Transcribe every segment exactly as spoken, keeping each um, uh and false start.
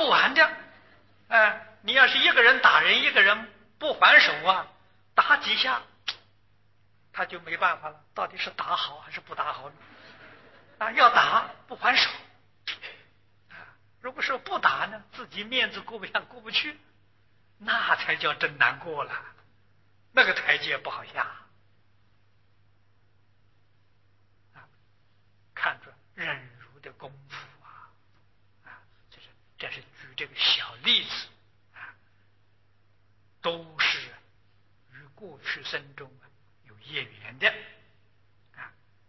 不完的。哎、呃，你要是一个人打人，一个人不还手啊，打几下，他就没办法了，到底是打好还是不打好呢？啊，要打不还手，啊，如果说不打呢，自己面子过不下，过不去，那才叫真难过了，那个台阶不好下。啊，看出忍辱的功夫啊，啊，这是这是举这个小例子啊，都是与过去生中啊有业缘的啊。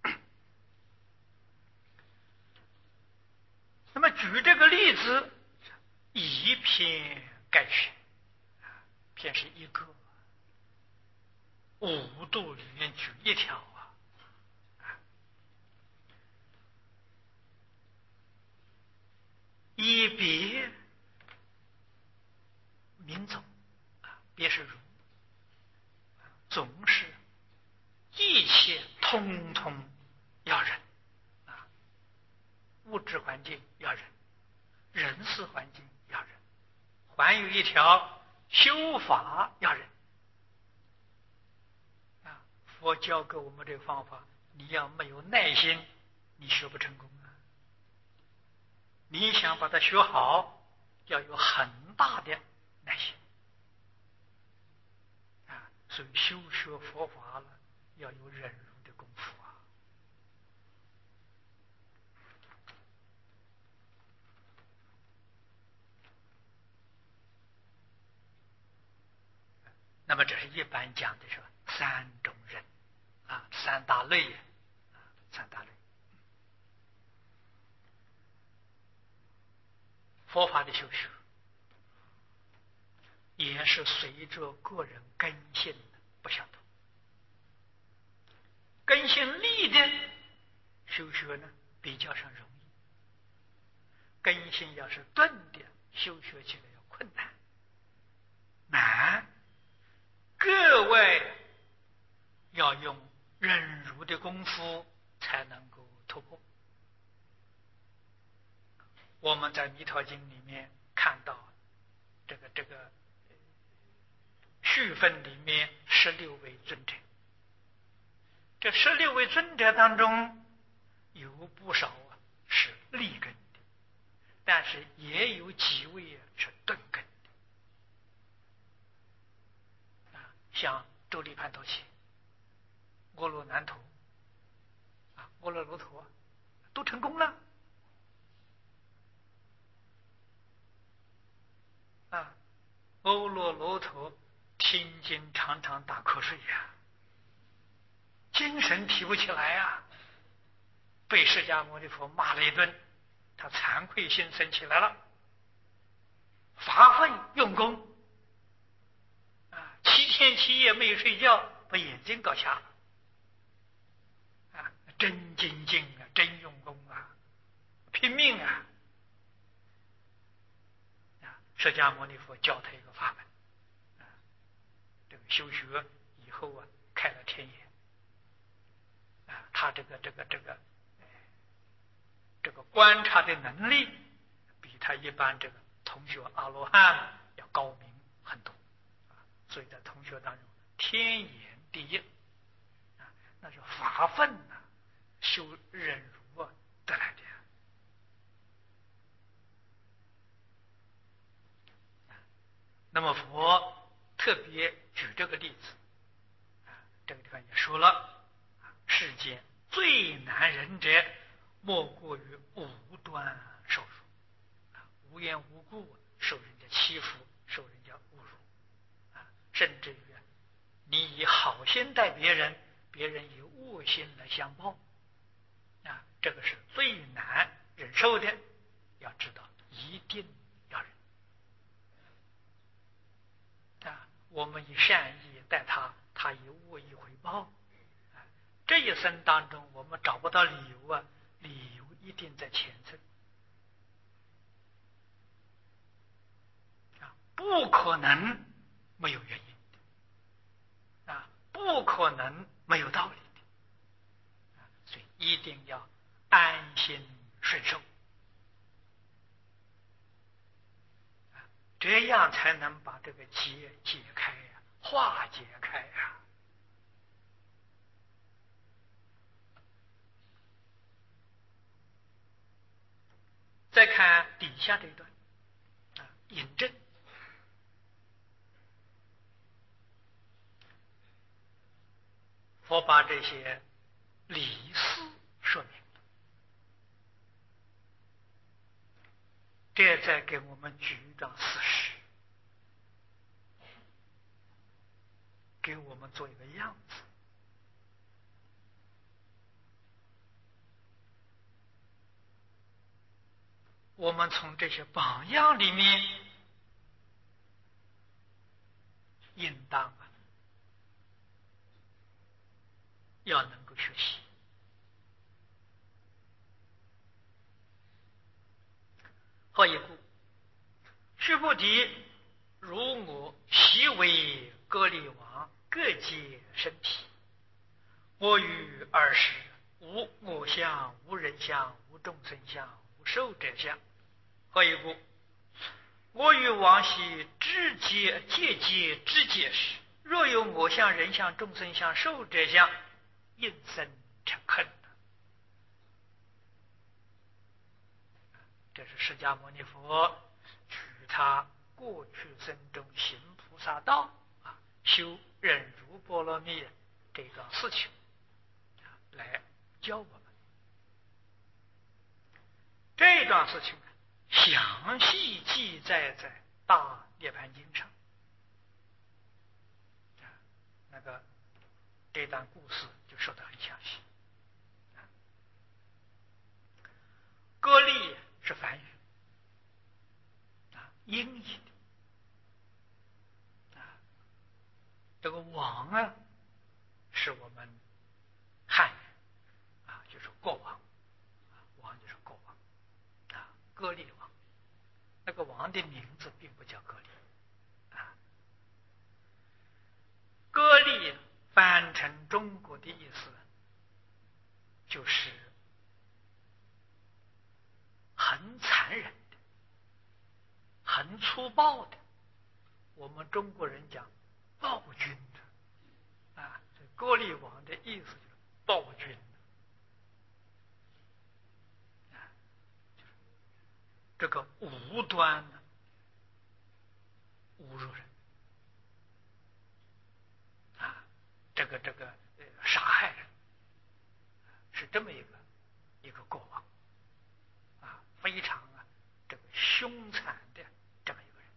那么举这个例子，以偏概全，偏是一个，五度里面举一条啊，以别名总啊，别是如，总是一切通通要忍啊，物质环境要忍，人事环境要忍，还有一条修法要忍啊。佛教给我们这个方法，你要没有耐心，你学不成功啊。你想把它学好，要有很大的耐心啊。所以修学佛法了，要有忍辱的功夫啊。那么这是一般讲的是三种忍啊，三大类啊，三大类。佛法的修学也是随着个人根性不相同，根性利的修学呢比较上容易，根性要是钝的修学起来要困难难，各位要用忍辱的功夫才能够突破。我们在《弥陀经》里面看到这个这个序分里面十六位尊者，这十六位尊者当中有不少啊是立根的，但是也有几位啊是钝根的啊，像周利盘陀伽、阿罗难陀啊、阿罗罗陀都成功了啊。阿罗罗陀听经常常打瞌睡呀、啊，精神提不起来呀、啊，被释迦牟尼佛骂了一顿，他惭愧心生起来了，发奋用功啊，七天七夜没有睡觉，把眼睛搞瞎了啊，真精进啊，真用功啊，拼命啊！啊，释迦牟尼佛教他一个法门啊，这个修学以后啊，开了天眼啊，他这个这个这个这个观察的能力，比他一般这个同学阿罗汉要高明很多啊，所以在同学当中天眼第一啊，那是法分啊，修忍辱啊得来的。那么佛特别举这个例子啊，这个地方也说了，世间最难忍者，莫过于无端受辱啊，无缘无故受人家欺负，受人家侮辱啊，甚至于你以好心待别人，别人以恶心来相报啊，这个是最难忍受的。要知道，一定要忍啊！我们以善意待他，他以恶意回报啊。这一生当中，我们找不到理由啊，理由一定在前层啊，不可能没有原因的啊，不可能没有道理的啊，所以一定要安心顺受。 样才能把这个结解开呀、化解开呀？再看底下这一段啊，引证。佛把这些理事说明了，这在给我们举一桩事实，给我们做一个样子。我们从这些榜样里面，应当啊要能够学习。何以故？须菩提，如我昔为歌利王，各界身体。我于二时，无我相，无人相，无众生相，无寿者相。何以故？我于往昔知界界界知界时，若有我相、人相、众生相、寿者相，应生嗔恨。这是释迦牟尼佛取他过去生中行菩萨道啊，修忍辱波罗蜜这桩事情来教我们。这桩事情详细记载在《大涅盘经》上。那个这段故事就说得很详细。歌利是梵语啊，音译的啊。这个王啊，是我们汉语啊，就是国王啊，王就是国王啊，歌利王。那个王的名字并不叫歌利啊。歌利翻成中国的意思就是很残忍的、很粗暴的。我们中国人讲暴君的啊，这歌利王的意思就是暴君的啊，就是这个无端的侮辱人啊，这个这个呃杀害人，是这么一个一个国王啊，非常啊这个凶残的这么一个人。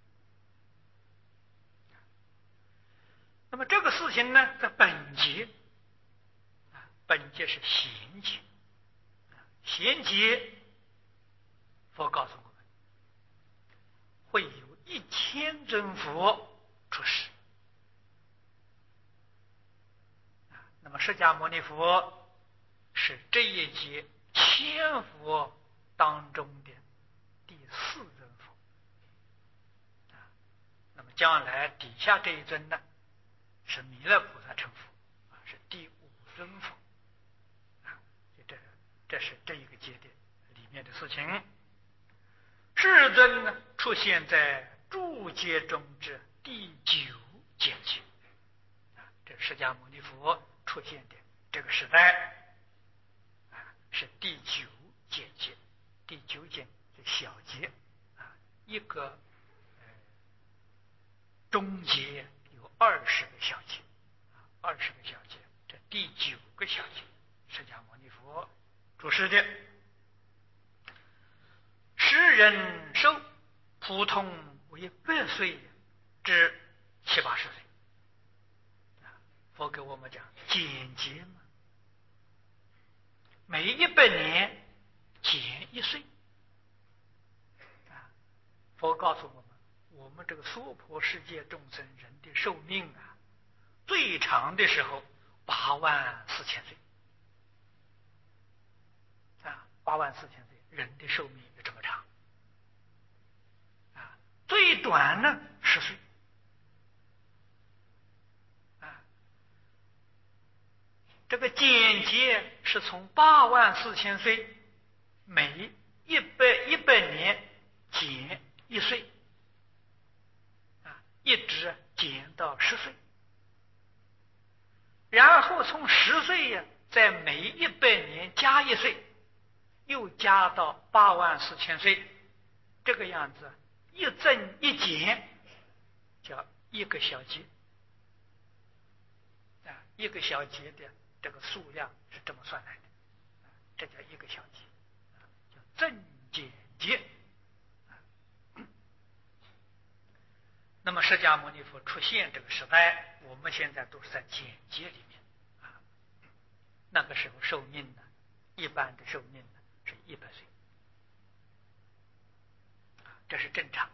那么这个事情呢，在本节啊，本节是贤节，贤节佛告诉我们，会有一千尊佛出世。那么释迦牟尼佛是这一节千佛当中的第四尊佛啊。那么将来底下这一尊呢，是弥勒菩萨成佛啊，是第五尊佛啊。这这是这一个节点里面的事情。世尊呢，出现在诸劫中之第九阶界啊，这释迦牟尼佛出现的这个时代啊，是第九阶界。第九阶是小节啊，一个呃中节有二十个小节啊，二十个小节，这第九个小节，释迦牟尼佛主持的。时人寿普通为百岁至七八十岁。佛给我们讲减节嘛，每一百年减一岁啊。佛告诉我们，我们这个娑婆世界众生人的寿命啊，最长的时候八万四千岁啊，八万四千岁，人的寿命就这么长啊。最短呢十岁啊。这个减节是从八万四千岁，每一百一百年减一岁一直减到十岁，然后从十岁呀，在每一百年加一岁，又加到八万四千岁，这个样子一增一减，叫一个小节啊，一个小节的这个数量是这么算来的，这叫一个小节，叫增减节。那么释迦牟尼佛出现这个时代，我们现在都是在减节里面啊。那个时候寿命呢，一般的寿命呢是一百岁啊，这是正常的。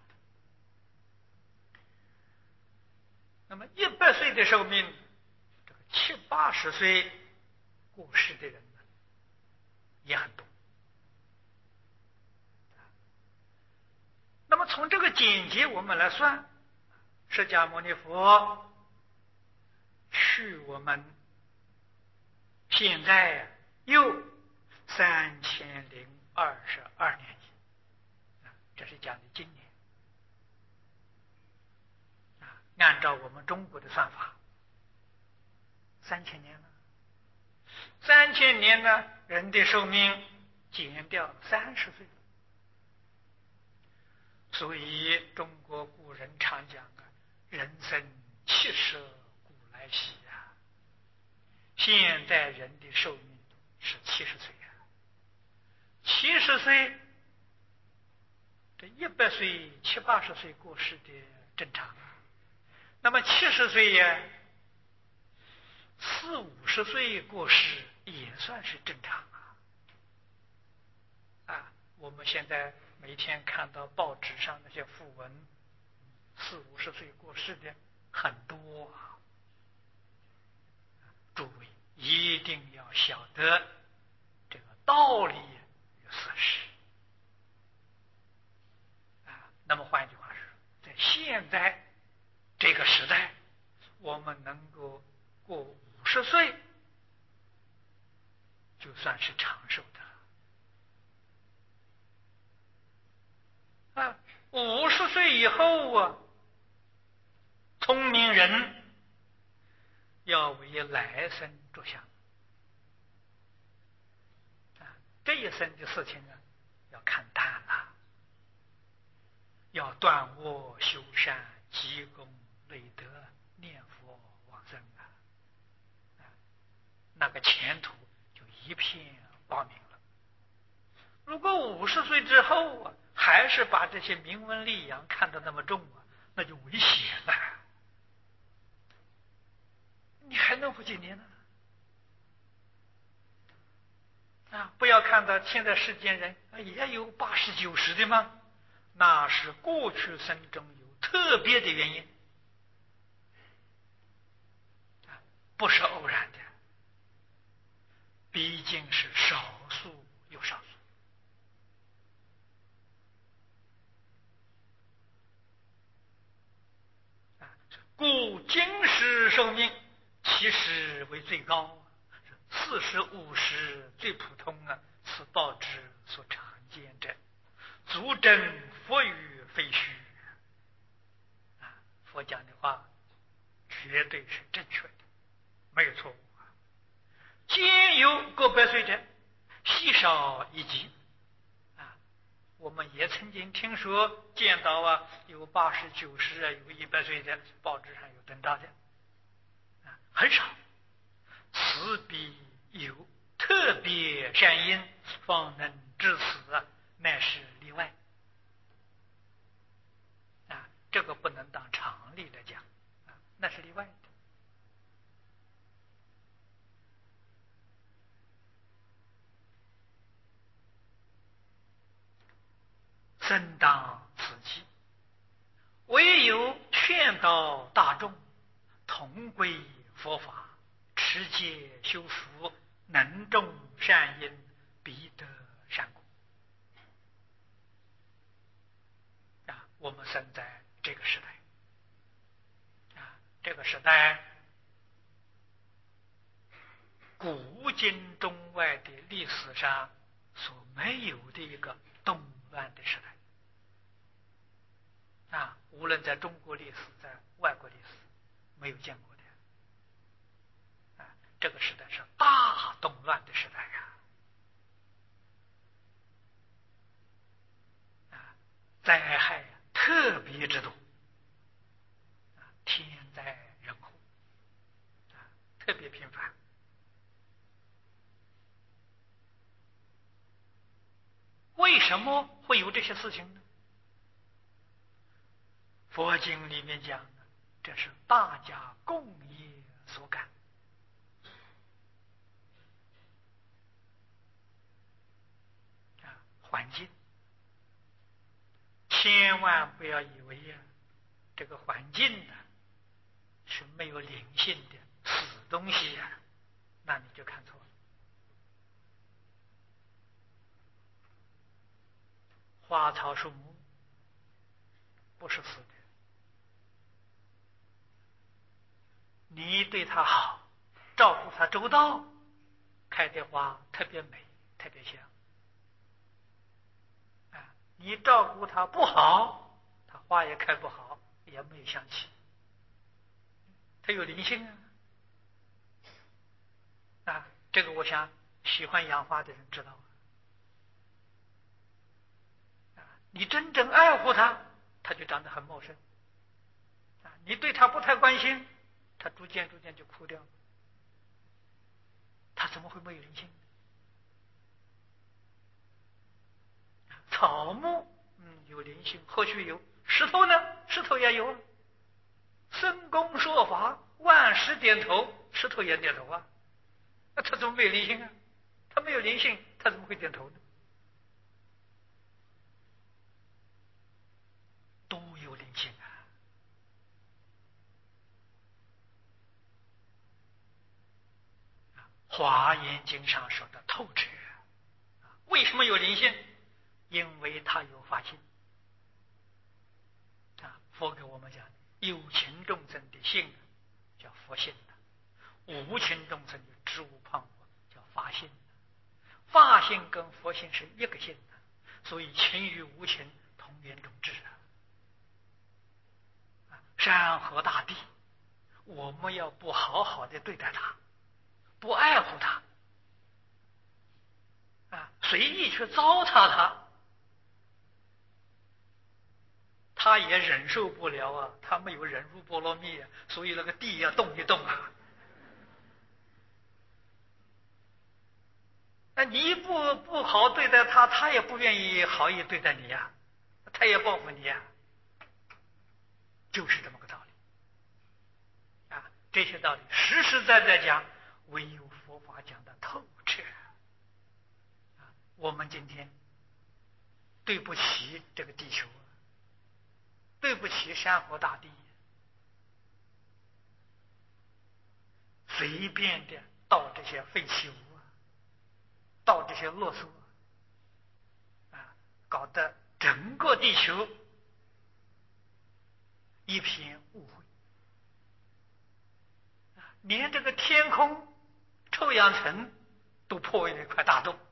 那么一百岁的寿命，这个七八十岁过世的人呢也很多。那么从这个减节我们来算，释迦牟尼佛去我们现在又三千零二十二年级，这是讲的今年。按照我们中国的算法，三千年了。三千年呢，人的寿命减掉三十岁，所以中国古人常讲啊，人生七十古来稀啊。现在人的寿命是七十岁啊，七十岁，这一百岁、七八十岁过世的正常啊。那么七十岁呀，四五十岁过世也算是正常啊。啊，我们现在每天看到报纸上那些讣文，四五十岁过世的很多啊。诸位一定要晓得这个道理与事实啊。那么换句话说，在现在这个时代，我们能够过五十岁，就算是长寿的了。啊，五十岁以后啊，聪明人要为来生着想啊，这一生的事情啊，要看淡了，要断恶修善，积功累德，念佛往生啊，那个前途就一片光明了。如果五十岁之后啊，还是把这些名闻利养看得那么重啊，那就危险了。你还能活几年呢？啊，不要看到现在世间人也有八十九十的吗？那是过去生中有特别的原因，不是偶然的，毕竟是少数又少数。故今时寿命其实为最高，四十五十最普通啊，此报之所常见者，足证佛语非虚啊。佛讲的话绝对是正确的，没有错误啊。兼有过百岁者，稀少一级啊。我们也曾经听说见到啊，有八十九十啊，有一百岁的，报纸上有登到的啊，很少。此必有特别善因，方能致此啊，乃是例外啊。这个不能当常理来讲啊，那是例外的。正当此机，唯有劝导大众同归佛法，持戒修福，能种善因，必得善果啊。我们生在这个时代啊，这个时代古今中外的历史上所没有的一个动乱的时代啊，无论在中国历史，在没有见过的。啊，这个时代是大动乱的时代呀！啊，灾害特别之多，啊，天灾人祸，啊，特别频繁。为什么会有这些事情呢？佛经里面讲的，这是大家共业所感。啊，环境，千万不要以为呀，这个环境呢是没有灵性的死东西呀，那你就看错了。花草树木不是死的，你对它好，照顾它周到，开的花特别美，特别香。啊，你照顾它不好，它花也开不好，也没有香气。它有灵性啊！啊，这个我想喜欢养花的人知道。啊，你真正爱护它，它就长得很茂盛。啊，你对它不太关心，它逐渐逐渐就枯掉了。它怎么会没有灵性？草木，嗯，有灵性，或许有。石头呢？石头也有啊。僧公说法，万事点头，石头也点头啊。那它怎么没有灵性啊？它没有灵性，它怎么会点头呢？都有灵性啊！华严经上说的透彻。为什么有灵性？因为它有法性。啊，佛给我们讲，有情众生的性叫佛性的，无情众生的知无胖我叫法性的。法性跟佛性是一个性的，所以情与无情同源同质啊。山河大地，我们要不好好的对待它，不爱护它，啊，随意去糟蹋它，他也忍受不了啊，他没有忍辱波罗蜜啊，所以那个地要动一动啊。那你不不好对待他，他也不愿意好意对待你呀、啊，他也报复你呀、啊，就是这么个道理啊。这些道理实实在在讲，唯有佛法讲的透彻啊。我们今天对不起这个地球，对不起山河大地，随便的倒这些废弃物啊，倒这些垃圾啊，搞得整个地球一片污秽，连这个天空臭氧层都破了一块大洞。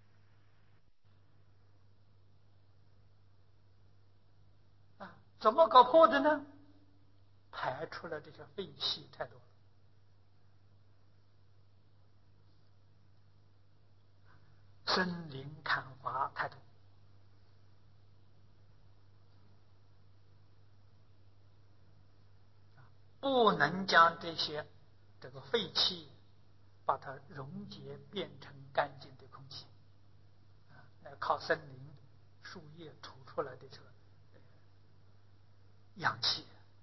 啊，怎么搞破的呢？排出了这些废气太多了，森林砍伐太多，不能将这些这个废气把它溶解变成干净的空气，啊，靠森林树叶吐出来的这个氧气，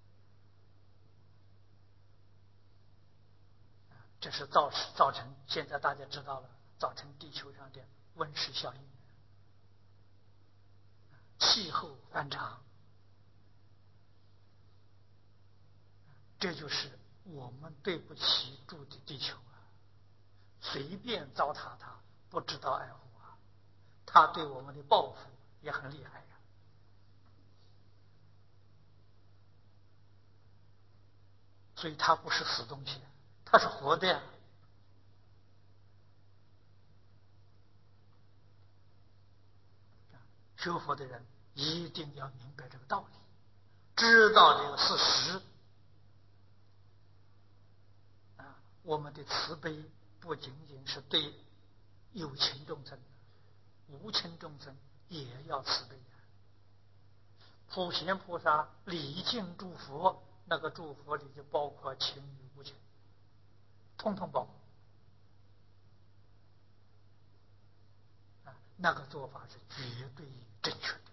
这是造造成现在大家知道了，造成地球上的温室效应，气候反常，这就是我们对不起住的地球啊！随便糟蹋它，不知道爱护啊，它对我们的报复也很厉害呀。所以它不是死东西，它是活的呀。学佛的人一定要明白这个道理，知道这个事实， 我们的慈悲不仅仅是对有情众生，无情众生也要慈悲。普贤菩萨礼敬诸佛，那个诸佛里就包括情与无情，通通包括。啊，那个做法是绝对正确的。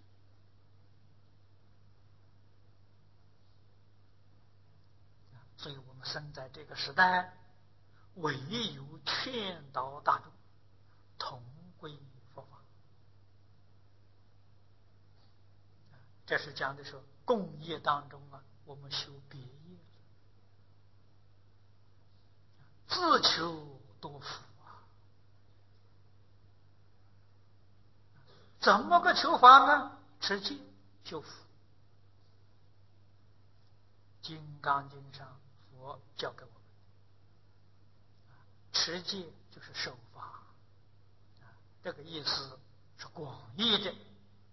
所以我们生在这个时代，唯有劝导大众同归佛法。这是讲的说共业当中啊，我们修别业了，自求多福啊。怎么个求法呢？持戒修福。金刚经上佛教给我们，持戒就是守法，这个意思是广义的，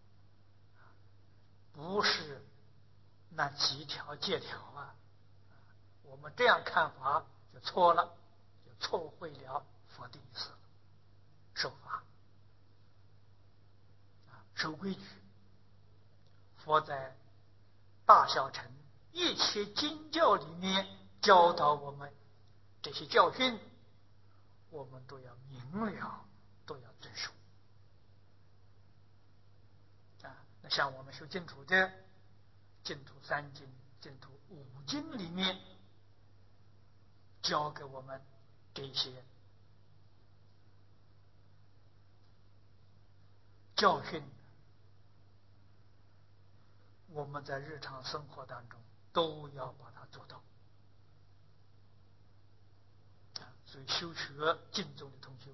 不是那几条戒条啊。我们这样看法就错了，就错会了佛的意思了。守法，守规矩。佛在大小乘一切经教里面教导我们这些教训，我们都要明了，都要遵守。啊，那像我们修净土的，净土三经、净土五经里面教给我们这些教训，我们在日常生活当中都要把它做到。所以修学净宗的同修，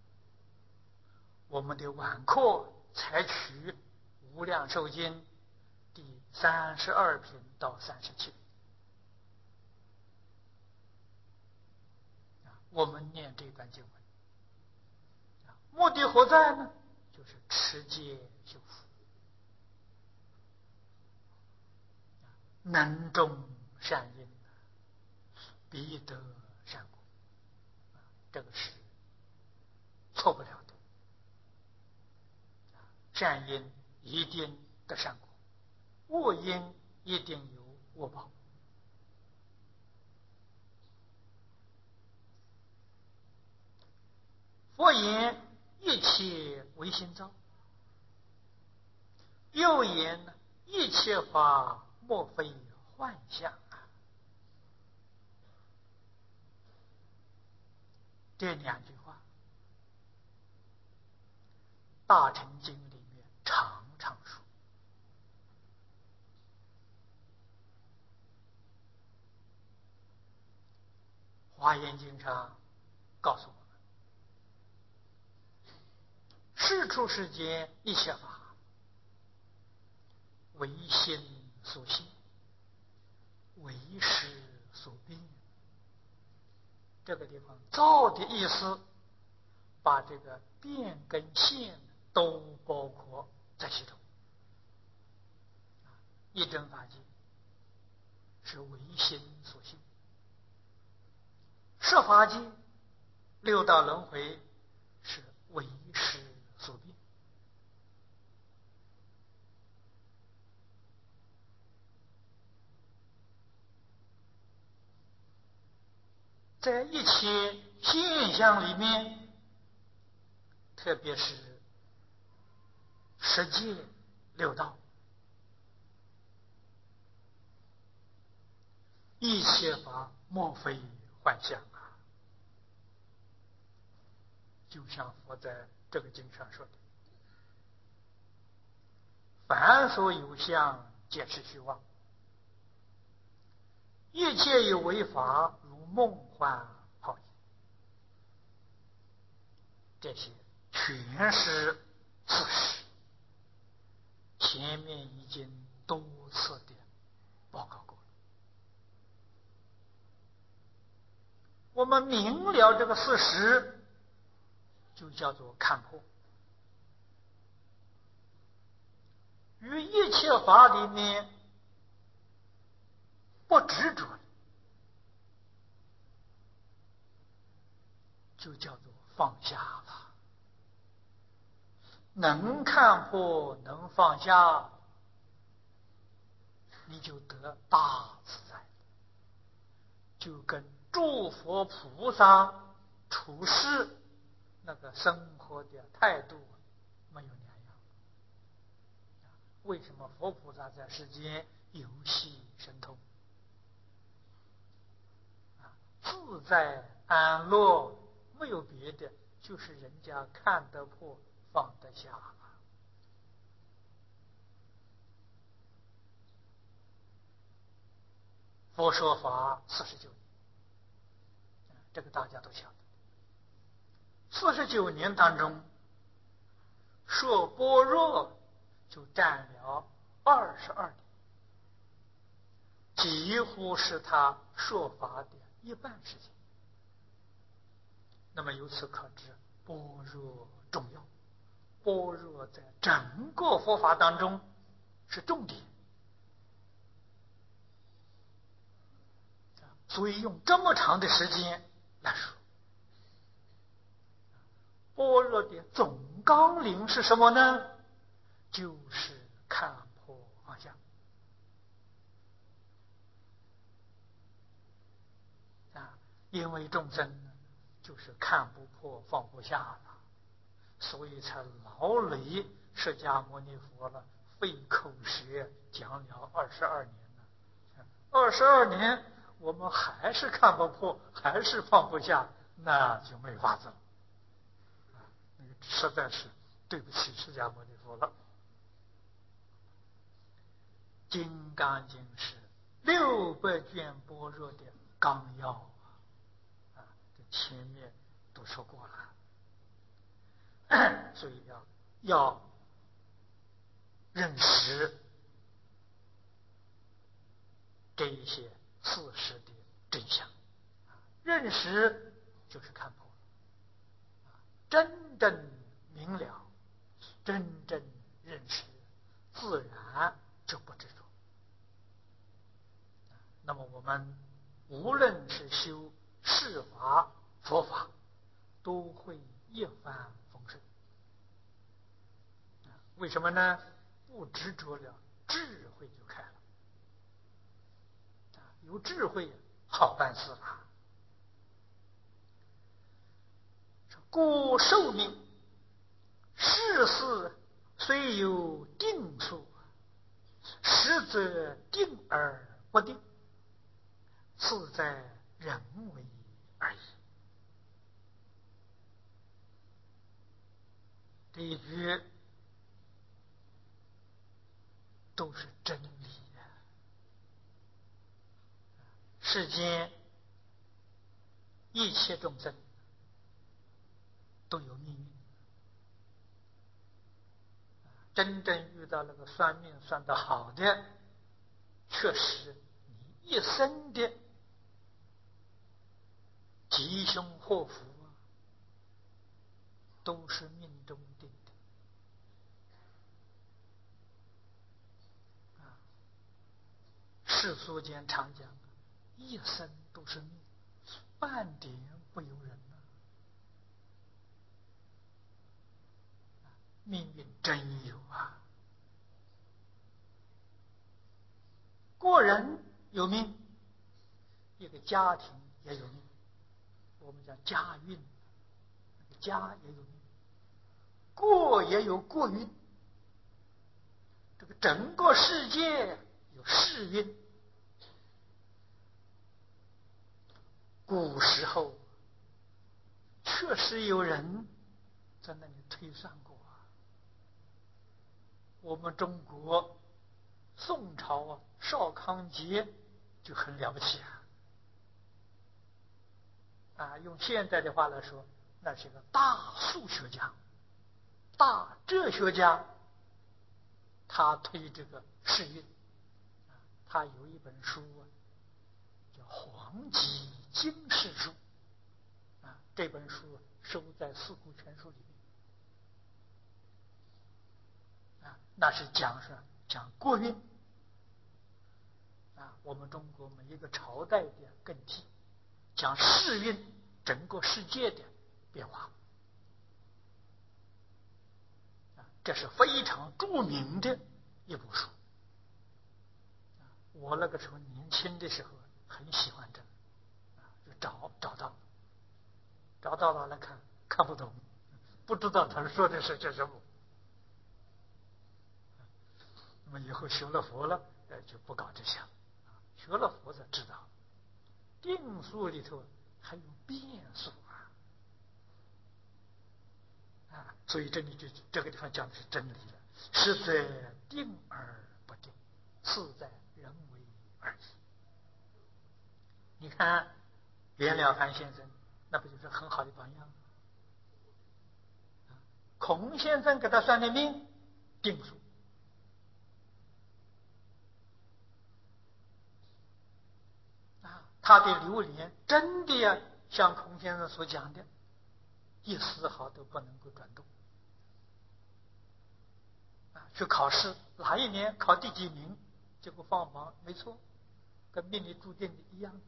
我们的晚课采取无量寿经第三十二品到三十七品，我们念这段经文，目的何在呢？就是持戒修福，能种善因，必得善果，这个是错不了的。善因一定得善果，恶因一定有恶报。佛言一切唯心造，又言一切法莫非幻象啊。这两句话，大乘经里面常常说。华严经上告诉我们，世出世间一切法唯心所现，为识所变。这个地方造的意思，把这个变跟现都包括在系统。一真法界是唯心所现，十法界六道轮回是为识所变。在一切现象里面，特别是十界六道，一切法莫非幻象啊！就像佛在这个经上说的：“凡所有相，皆是虚妄；一切有为法，如梦幻泡影。”这些全是事实，前面已经多次的报告过了。我们明了这个事实，就叫做看破。于一切法里面不执着， 就叫做放下了。能看破，能放下，你就得大自在，就跟诸佛菩萨处事那个生活的态度没有两样。为什么佛菩萨在世间游戏神通，自在安乐，没有别的，就是人家看得破放得下。佛说法四十九年，这个大家都晓得。四十九年当中，说般若就占了二十二年，几乎是他说法的一半时间。那么由此可知，般若重要，般若在整个佛法当中是重点。所以用这么长的时间来说，般若的总纲领是什么呢？就是看破放下。啊，因为众生就是看不破放不下了，所以才劳累释迦牟尼佛了，费口舌讲了二十二年了。二十二年我们还是看不破，还是放不下，那就没法子了。实在是对不起释迦牟尼佛了。金刚经是六百卷般若的纲要啊，这前面都说过了，所以要要认识这一些事实的真相，认识就是看破，真正明了，真正认识，自然就不执着。那么我们无论是修世法佛法，都会一帆风顺。为什么呢？不执着了，智慧就开了。有智慧好办事了。故寿命，世事虽有定数，实则定而不定，自在人为而已。这一句都是真理。世间一切众生都有命运，真正遇到那个算命算得好的，确实你一生的吉凶祸福都是命中定的。世俗间常讲，一生都是命，半点不由人啊。命运真有啊！个人有命，一个家庭也有命。我们讲家运，家也有命，国也有国运，这个整个世界有世运。古时候确实有人在那里推算过啊。我们中国宋朝啊，邵康节就很了不起啊！啊，用现在的话来说，那是个大数学家、大哲学家。他推这个世运，他有一本书啊，叫《黄极经世书》啊，这本书收在《四库全书》里面啊，那是讲是讲国运啊，我们中国每一个朝代的更替，讲世运，整个世界的变化。这是非常著名的一部书。我那个时候年轻的时候很喜欢这个，就找找到，找到了来看，看不懂，不知道他说的是这什么。那么以后学了佛了，呃，就不搞这些了。学了佛才知道，定数里头还有变数啊！啊，所以这里就这个地方讲的是真理了。实则定而不定，事在人为而已。你看袁了凡先生，那不就是很好的榜样？孔先生给他算的命，定数。啊，他的流年真的呀，像孔先生所讲的，一丝毫都不能够转动。啊，去考试哪一年考第几名，结果放榜没错，跟命里注定的一样的。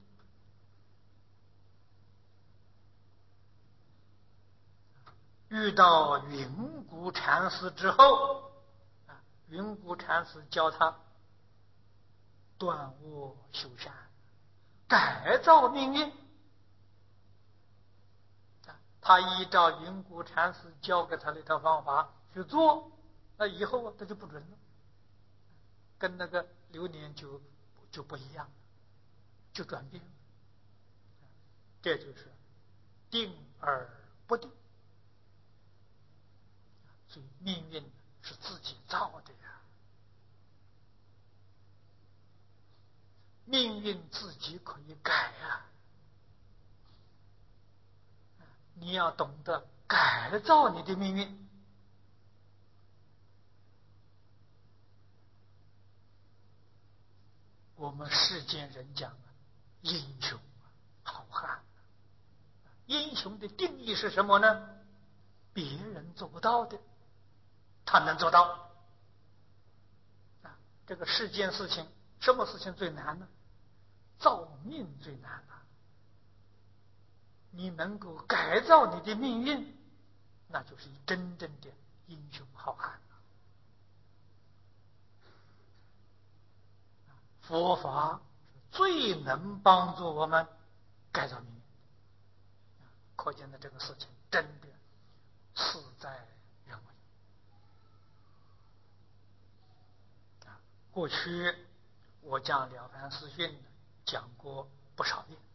遇到云谷禅师之后，啊，云谷禅师教他断恶修善，改造命运。啊，他依照云谷禅师教给他的一套方法去做，那以后啊他就不准了，跟那个流年就就不一样了，就转变了。这就是定而不定。所以命运是自己造的呀，命运自己可以改啊，你要懂得改造你的命运。我们世间人讲啊，英雄好汉，英雄的定义是什么呢？别人做不到的，他能做到。啊，这个世间事情，什么事情最难呢？造命最难了。你能够改造你的命运，那就是真正的英雄好汉。佛法最能帮助我们改造命运，可见的这个事情真的事在人为。过去我讲《了凡四训》讲过不少遍。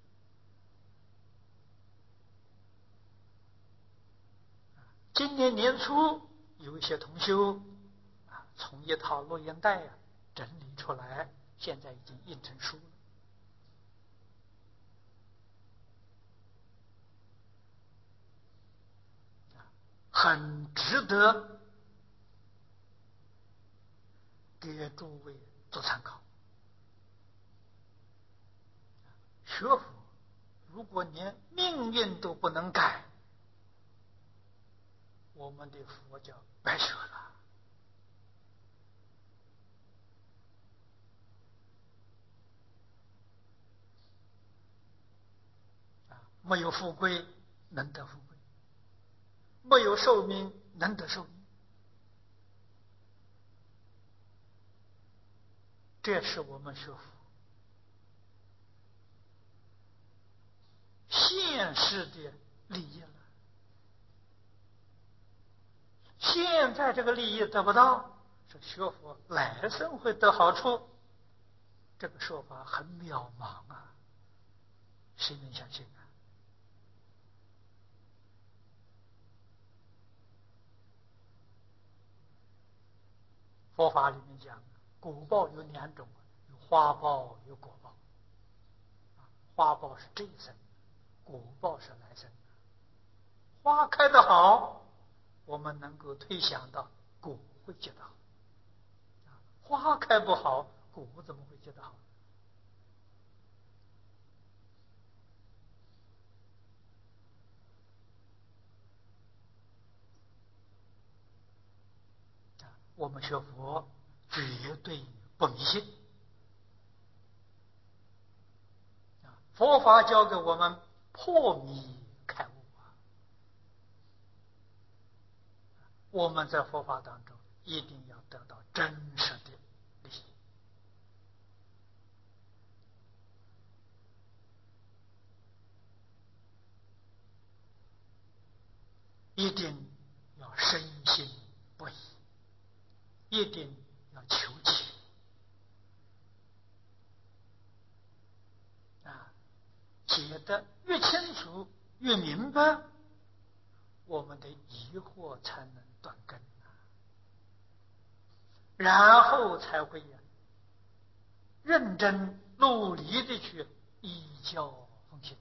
今年年初有一些同修啊，从一套录音带啊整理出来，现在已经印成书了。很值得给诸位做参考。学佛如果连命运都不能改，我们的佛教白学了。没有富贵能得富贵，没有寿命能得寿命。这是我们学佛现实的利益了。现在这个利益得不到，是学佛来生会得好处，这个说法很渺茫啊，谁能相信啊？佛法里面讲，果报有两种，有花报，有果报。花报是这一生，果报是来生。花开得好，我们能够推想到果会结得好。花开不好，果怎么会结得好？我们学佛绝对不迷信。佛法教给我们破迷开悟啊！ 我们在佛法当中一定要得到真实的利益，一定要深信不疑，一定要求解啊，解得越清楚越明白，我们的疑惑才能断根，然后才会认真努力的去依教奉行。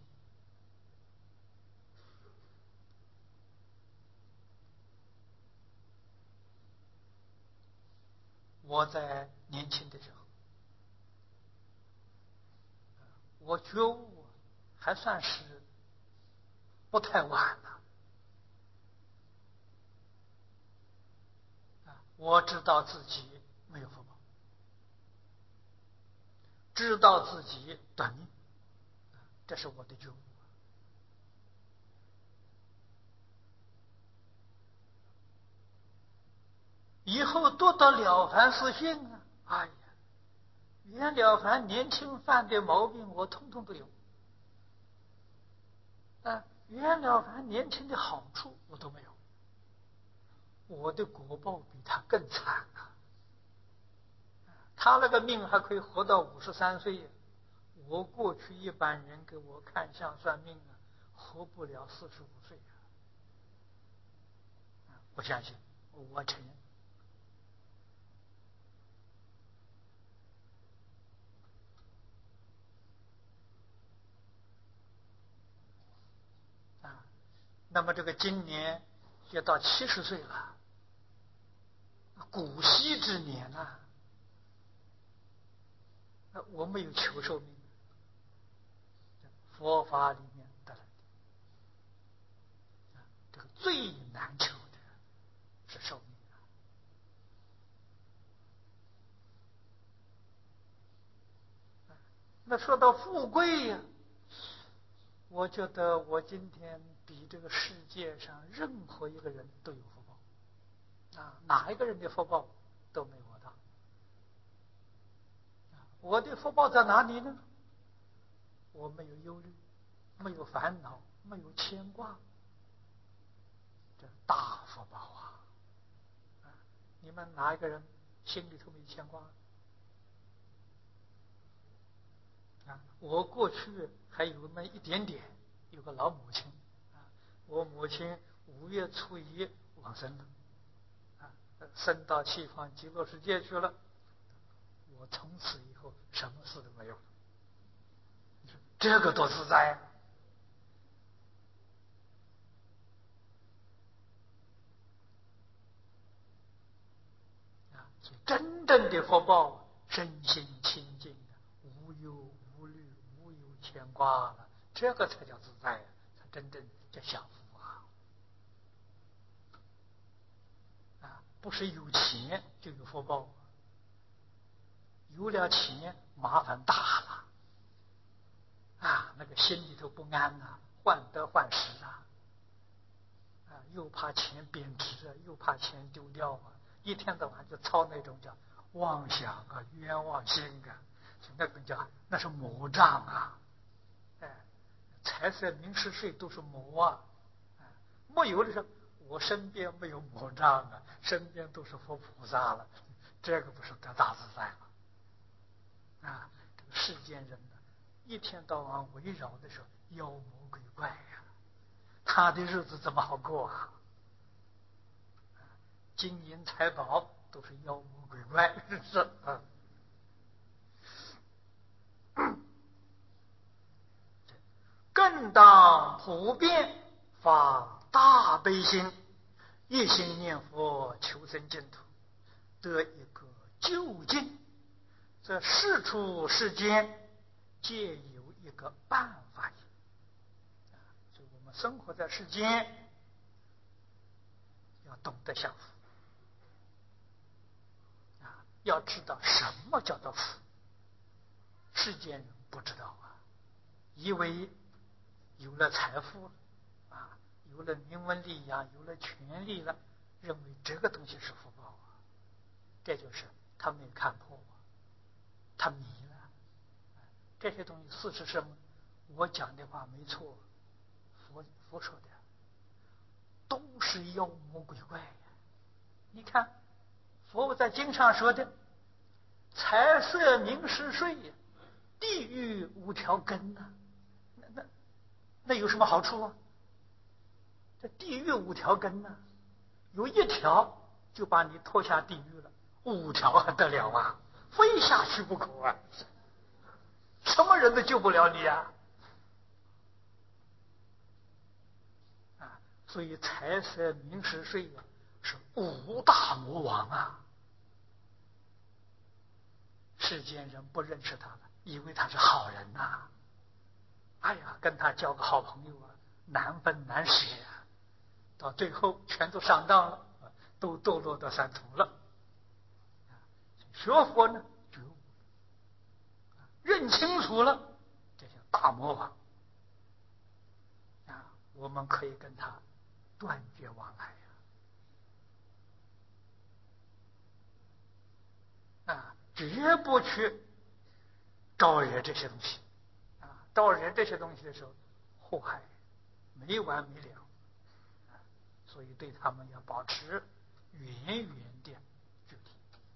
我在年轻的时候，我觉悟还算是不太晚了。我知道自己没有福报，知道自己短命，这是我的觉悟。以后多到了凡四训啊，哎呀，袁了凡年轻犯的毛病我通通都有啊，袁了凡年轻的好处我都没有，我的果报比他更惨啊！他那个命还可以活到五十三岁，我过去一般人给我看相算命啊，活不了四十五岁啊！我相信，我承认。啊，那么这个今年也到七十岁了，古稀之年啊，我没有求寿命，佛法里面得来的，这个最难求的是寿命啊。那说到富贵呀、啊，我觉得我今天比这个世界上任何一个人都有福报啊，哪一个人的福报都没我大。我的福报在哪里呢？我没有忧虑，没有烦恼，没有牵挂，这大福报啊！啊，你们哪一个人心里头没有牵挂？啊，我过去还有那么一点点，有个老母亲啊，我母亲五月初一往生了，啊，升到西方极乐世界去了。我从此以后什么事都没有了，这个多自在啊！所以真正的福报，身心清净，无忧无虑，无有牵挂了，这个才叫自在啊，才真正叫享福啊！啊，不是有钱就有福报，有了钱麻烦大了啊，那个心里头不安呐、啊，患得患失啊。啊，又怕钱贬值啊，又怕钱丢掉啊，一天到晚就操那种叫妄想啊、冤枉心啊，那个叫那是魔障啊！哎，财色名食睡都是魔啊！哎，没有的时候，我身边没有魔障啊，身边都是佛菩萨了，这个不是得大自在吗？啊，这个世间人呢，一天到晚围绕的时候妖魔鬼怪呀、啊，他的日子怎么好过啊？金银财宝都是妖魔鬼怪，是啊。更当普遍发大悲心，一心念佛求生净土，得一个究竟。这世出世间皆有一个办法也。所以我们生活在世间，要懂得享福啊，要知道什么叫做福。世间人不知道啊，以为有了财富了啊，有了名闻利养，有了权利了， 认为这个东西是福报啊，这就是他没有看破啊，他迷了。这些东西事实上我讲的话没错，佛佛说的都是妖魔鬼怪呀。你看佛在经上说的财色名食睡呀，地狱五条根呐、啊，那那那有什么好处啊？这地狱五条根呐、啊，有一条就把你拖下地狱了，五条还得了啊？非下去不可啊！什么人都救不了你啊！啊，所以财色名食睡呀、啊，是五大魔王啊！世间人不认识他了，以为他是好人呐、啊。哎呀，跟他交个好朋友啊，难分难舍呀、啊，到最后全都上当了，都堕落到三途了。学佛呢，觉悟，认清楚了这些大魔王啊，我们可以跟他断绝往来呀、啊，啊，绝不去招惹这些东西啊，招惹这些东西的时候，祸害没完没了啊，所以对他们要保持远远的距离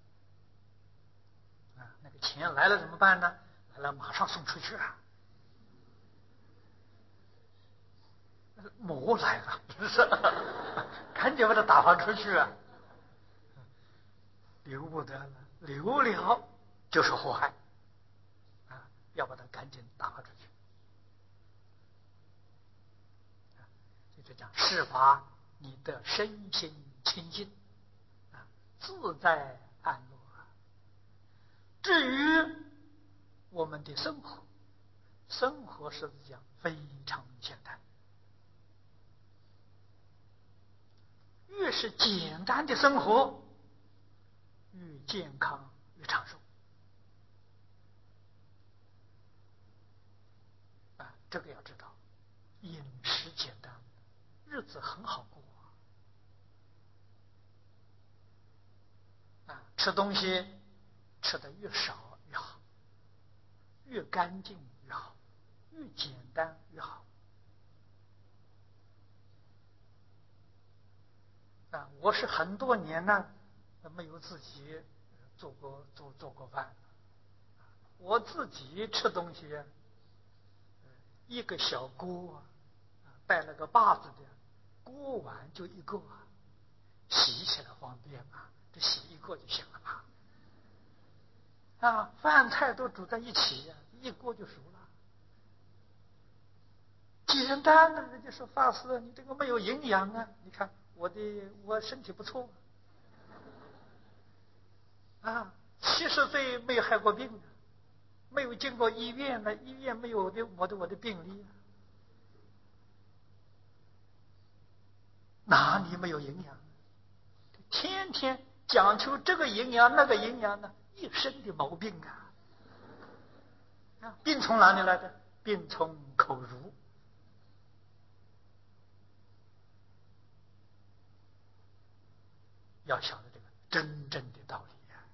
啊。那个钱来了怎么办呢？来了马上送出去啊。魔来了，是赶紧把它打发出去啊！留不得了，留了就是祸害啊！要把它赶紧打发出去。啊，所以就讲事法你的身心清净啊，自在安乐啊。至于我们的生活，生活实际上非常简单。越是简单的生活，越健康，越长寿啊！这个要知道，饮食简单，日子很好过啊！吃东西吃的越少越好，越干净越好，越简单越好啊！我是很多年呢没有自己做过做做过饭，我自己吃东西一个小锅带了个把子的锅碗就一个，洗起来方便嘛，这洗一个就行了嘛。啊，饭菜都煮在一起呀、啊，一锅就熟了。简单的，人家说法师，你这个没有营养啊！你看我的，我身体不错啊，七十岁没有害过病啊，没有进过医院呢，医院没有我的我的我的病历啊，哪里没有营养？天天讲究这个营养那个营养呢，一身的毛病啊！啊，病从哪里来的？病从口入。要晓得这个真正的道理啊！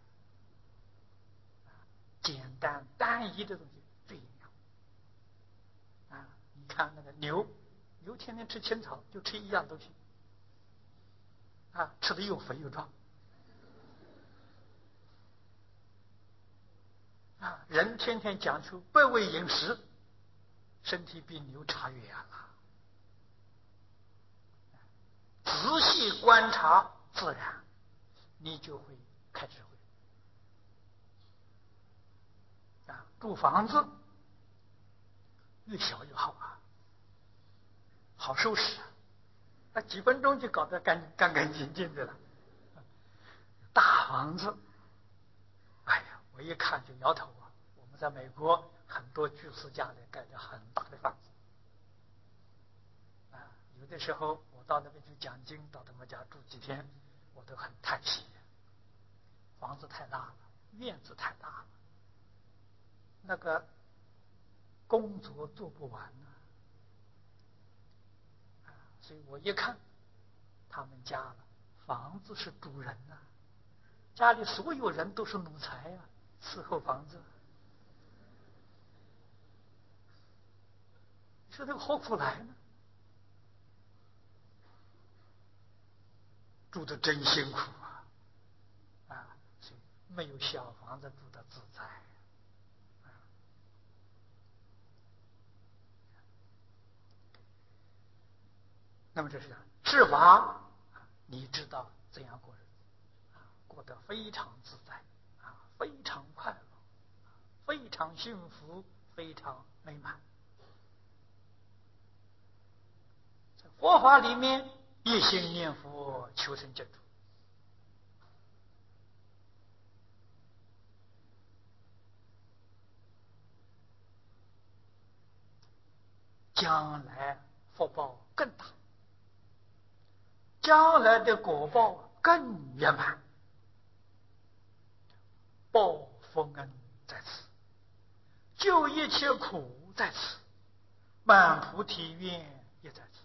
简单单一的东西最营养啊！你看那个牛，牛天天吃青草，就吃一样东西啊，吃的又肥又壮啊！人天天讲究百味饮食，身体比牛差远了。仔细观察自然，你就会开智慧啊！住房子越小越好啊，好收拾啊，那几分钟就搞得干干干净净的了。大房子，哎呀，我一看就摇头啊！我们在美国很多居士家里盖着很大的房子啊，有的时候我到那边去讲经，到他们家住几天，我都很叹息，房子太大了，院子太大了，那个工作做不完呢、啊。所以我一看他们家了房子是主人呐、啊，家里所有人都是奴才呀、啊，伺候房子。你说这个何苦来呢？住的真辛苦啊！啊，所以没有小房子住的自在。啊，那么这是是法，你知道怎样过日子，啊，过得非常自在，啊，非常快乐，非常幸福，非常美满。在佛法里面，一心念佛，求生净土。将来福报更大，将来的果报更圆满，报佛恩在此，救一切苦在此，满菩提愿也在此。